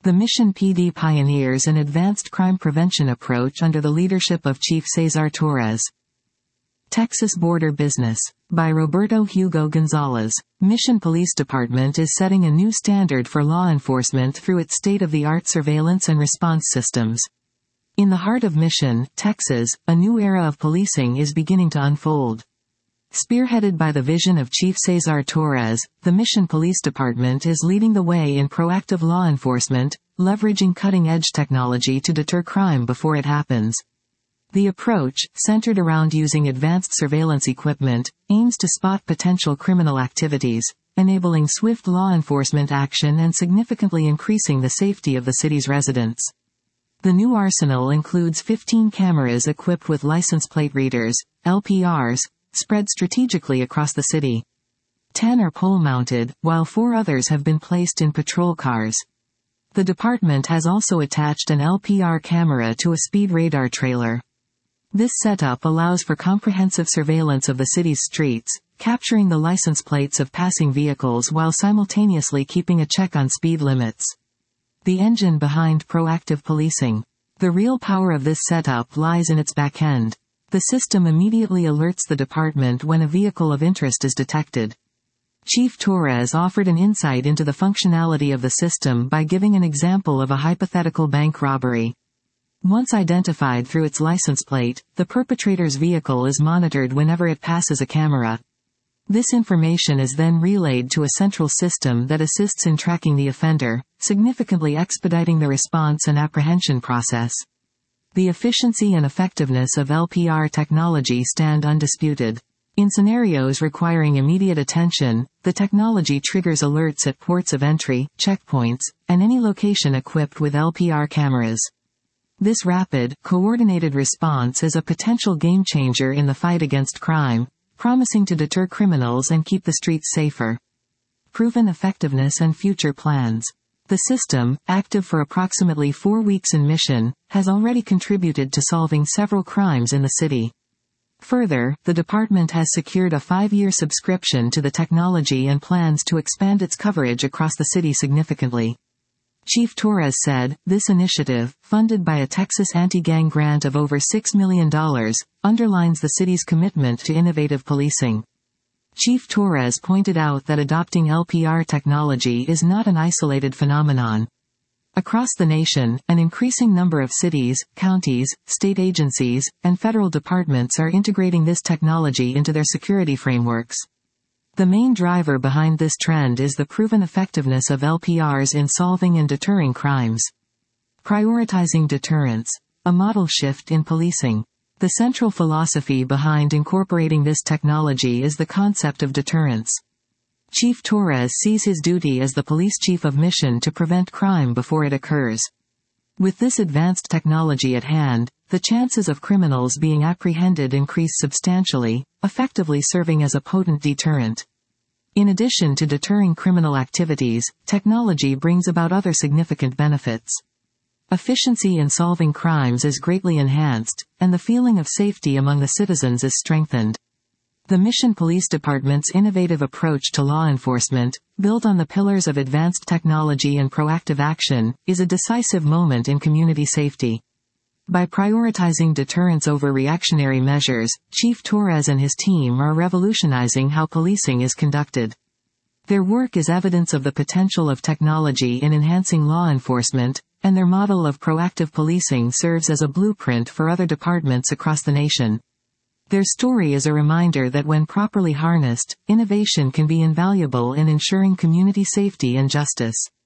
The Mission PD pioneers an advanced crime prevention approach under the leadership of Chief Cesar Torres. Texas Border Business. By Roberto Hugo Gonzalez. Mission Police Department is setting a new standard for law enforcement through its state-of-the-art surveillance and response systems. In the heart of Mission, Texas, a new era of policing is beginning to unfold. Spearheaded by the vision of Chief Cesar Torres, the Mission Police Department is leading the way in proactive law enforcement, leveraging cutting-edge technology to deter crime before it happens. The approach, centered around using advanced surveillance equipment, aims to spot potential criminal activities, enabling swift law enforcement action and significantly increasing the safety of the city's residents. The new arsenal includes 15 cameras equipped with license plate readers, LPRs, spread strategically across the city. 10 are pole-mounted, while 4 others have been placed in patrol cars. The department has also attached an LPR camera to a speed radar trailer. This setup allows for comprehensive surveillance of the city's streets, capturing the license plates of passing vehicles while simultaneously keeping a check on speed limits. The engine behind proactive policing. The real power of this setup lies in its back end. The system immediately alerts the department when a vehicle of interest is detected. Chief Torres offered an insight into the functionality of the system by giving an example of a hypothetical bank robbery. Once identified through its license plate, the perpetrator's vehicle is monitored whenever it passes a camera. This information is then relayed to a central system that assists in tracking the offender, significantly expediting the response and apprehension process. The efficiency and effectiveness of LPR technology stand undisputed. In scenarios requiring immediate attention, the technology triggers alerts at ports of entry, checkpoints, and any location equipped with LPR cameras. This rapid, coordinated response is a potential game-changer in the fight against crime, promising to deter criminals and keep the streets safer. Proven effectiveness and future plans. The system, active for approximately 4 weeks in Mission, has already contributed to solving several crimes in the city. Further, the department has secured a 5-year subscription to the technology and plans to expand its coverage across the city significantly. Chief Torres said, "This initiative, funded by a Texas anti-gang grant of over $6 million, underlines the city's commitment to innovative policing." Chief Torres pointed out that adopting LPR technology is not an isolated phenomenon. Across the nation, an increasing number of cities, counties, state agencies, and federal departments are integrating this technology into their security frameworks. The main driver behind this trend is the proven effectiveness of LPRs in solving and deterring crimes. Prioritizing deterrence. A model shift in policing. The central philosophy behind incorporating this technology is the concept of deterrence. Chief Torres sees his duty as the police chief of Mission to prevent crime before it occurs. With this advanced technology at hand, the chances of criminals being apprehended increase substantially, effectively serving as a potent deterrent. In addition to deterring criminal activities, technology brings about other significant benefits. Efficiency in solving crimes is greatly enhanced, and the feeling of safety among the citizens is strengthened. The Mission Police Department's innovative approach to law enforcement, built on the pillars of advanced technology and proactive action, is a decisive moment in community safety. By prioritizing deterrence over reactionary measures, Chief Torres and his team are revolutionizing how policing is conducted. Their work is evidence of the potential of technology in enhancing law enforcement, and their model of proactive policing serves as a blueprint for other departments across the nation. Their story is a reminder that when properly harnessed, innovation can be invaluable in ensuring community safety and justice.